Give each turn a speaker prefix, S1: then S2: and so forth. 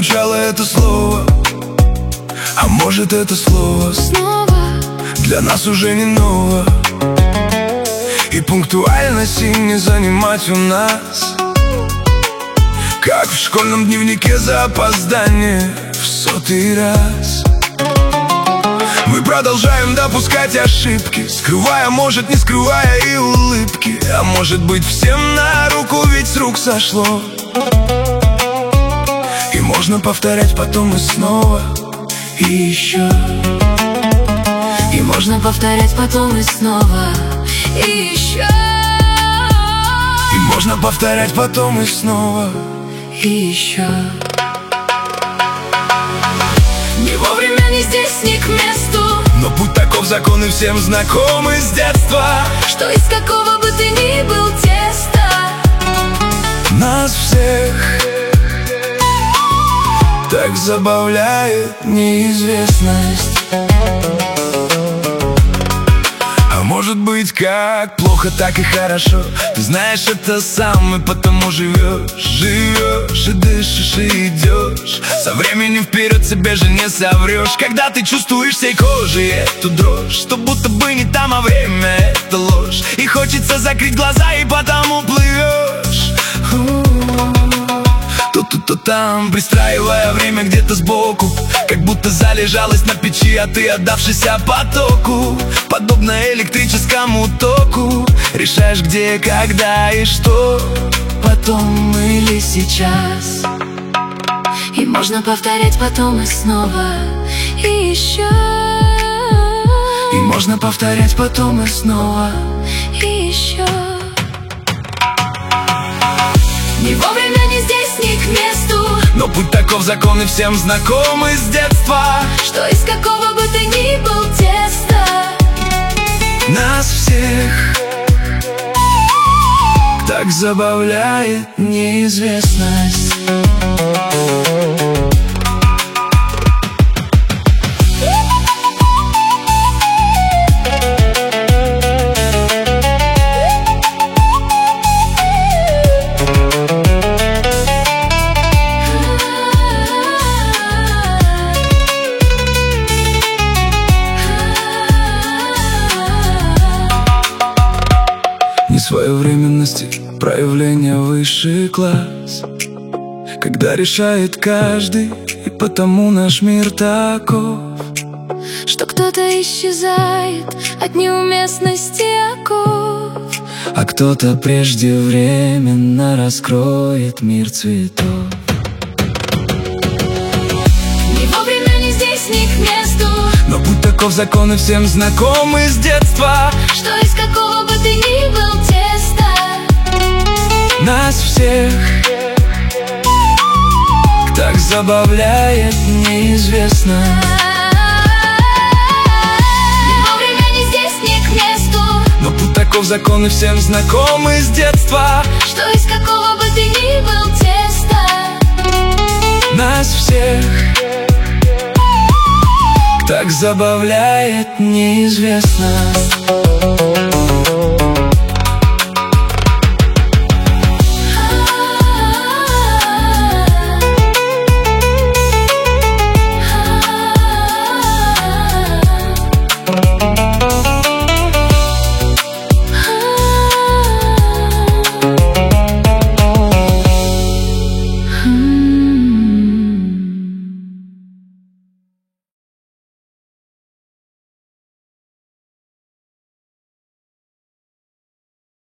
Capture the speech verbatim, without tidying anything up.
S1: звучало это слово, а может это слово
S2: снова
S1: для нас уже не ново. И пунктуальности не занимать у нас, как в школьном дневнике за опоздание в сотый раз. Мы продолжаем допускать ошибки, скрывая, может не скрывая и улыбки. А может быть всем на руку, ведь с рук сошло. И можно повторять потом и снова, и еще.
S2: И можно повторять потом и снова, и еще.
S1: И можно повторять потом и снова,
S2: и еще. Не вовремя, не здесь, не к месту,
S1: но путь таков, законы всем знакомы с детства.
S2: что из какого бы ты ни был теста,
S1: Нас всех так забавляет неизвестность. А может быть как плохо, так и хорошо. Ты знаешь это сам, и потому живешь. Живешь и дышишь, и идешь. Со временем вперед себе же не соврешь. Когда ты чувствуешь всей кожей эту дрожь, что будто бы не там, а время — это ложь. И хочется закрыть глаза, и потому плывешь. То тут, то там, пристраивая время где-то сбоку, как будто залежалась на печи, а ты, отдавшийся потоку, подобно электрическому току, решаешь где, когда и что,
S2: потом или сейчас. И можно повторять потом и снова, и еще.
S1: И можно повторять потом и снова,
S2: и еще. Не вовремя, не здесь, не к месту,
S1: но путь таков, законы всем знакомы с детства.
S2: что из какого бы ты ни был теста,
S1: Нас всех так забавляет неизвестность. Несвоевременности, проявление высший класс, когда решает каждый, и потому наш мир таков,
S2: что кто-то исчезает от неуместности оков,
S1: а кто-то преждевременно раскроет мир цветов.
S2: Не вовремя, не здесь, не к месту,
S1: но путь таков, законы всем знакомы с детства.
S2: что из какого бы ты ни был теста,
S1: Нас всех так забавляет неизвестность.
S2: Не вовремя, не здесь, не к месту,
S1: но путь таков, законы всем знакомы с детства.
S2: что из какого бы ты ни был теста,
S1: Нас всех так забавляет неизвестность.